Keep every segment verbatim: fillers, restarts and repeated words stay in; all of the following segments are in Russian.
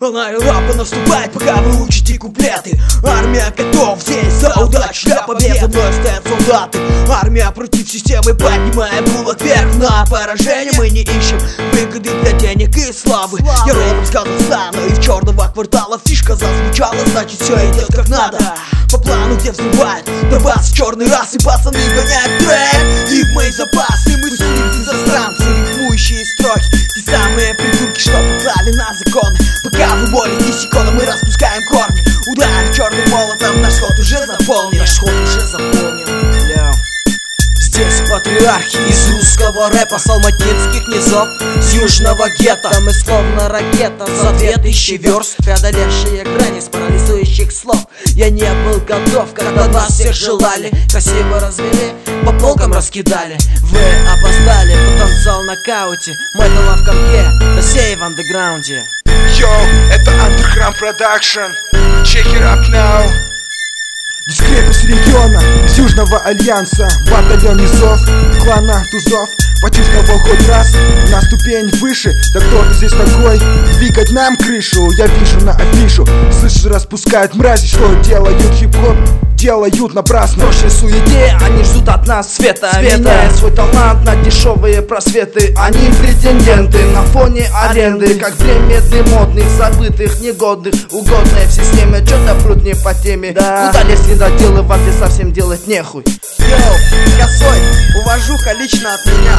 Волна и лапа наступает, пока вы учите куплеты. Армия котов, здесь за удачу, для победы вновь стоят солдаты. Армия против системы, поднимая кулак вверх. На поражение мы не ищем выгоды для денег и славы. Героям с Казахстана из черного квартала фишка зазвучала, значит все идет как надо. По плану, где взрывает до вас черный расы, пацаны гоняют трек. Их мои запасы, мы сулицы застранцы, рифмующие строки. Те самые придурки, что поклали на законы. Пока вы боритесь иконы, мы распускаем корни. Ударим черным молотом, наш ход уже заполнен. Наш ход уже заполнен. Yeah. Здесь патриархи из русского рэпа, с алматинских низов, с южного гетто. Мы словно ракета за две тысячи верст, преодолевшие грани с парализующих слов. Я не был готов, когда нас всех желали, красиво развели, по полкам раскидали. Вы опоздали, потанцевал в нокауте. Мой талант в комке, да сей в андеграунде. Йоу, это Underground Production. Check it up now. Дискретность региона, из Южного Альянса, батальон низов, клана тузов. Почувствовал хоть раз на ступень выше. Да кто ты здесь такой? Двигать нам крышу. Я вижу на афишу. Слышишь, распускают мрази, что делают хип-хоп. Делают напрасно. Прошлой суете, они ждут от нас света, света. Меняя свой талант на дешевые просветы. Они претенденты на фоне аренды, как предметы модных, забытых, негодных. Угодные в системе, что-то прут не по теме, да. Куда лезть не доделывать и совсем делать нехуй. Йоу, косой, уважуха лично от меня.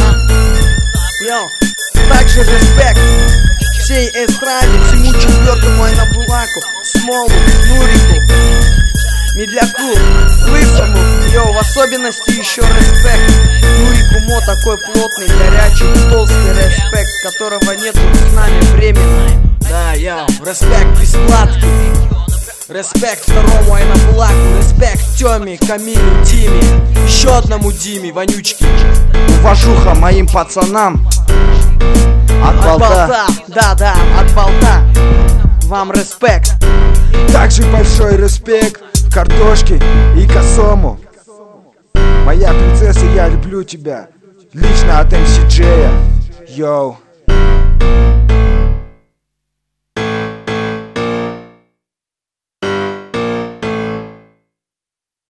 Йоу, также респект всей эстраде, всему четвертому Айнабулаку, Смолу, Нурику, Медляку, Лысому. Йоу, в особенности еще респект Нурику Мо, такой плотный, горячий, толстый респект, которого нету с нами временно. Да, йоу, респект бесплатки. Респект второму Айнабулаку, респект Тёме, Камилю, Диме, еще одному Диме, вонючке. Уважуха моим пацанам. От, от болта. болта, да-да, от болта. Вам респект. Также большой респект Картошке и Косому. Моя принцесса, я люблю тебя. Лично от эм си Джея. Йоу.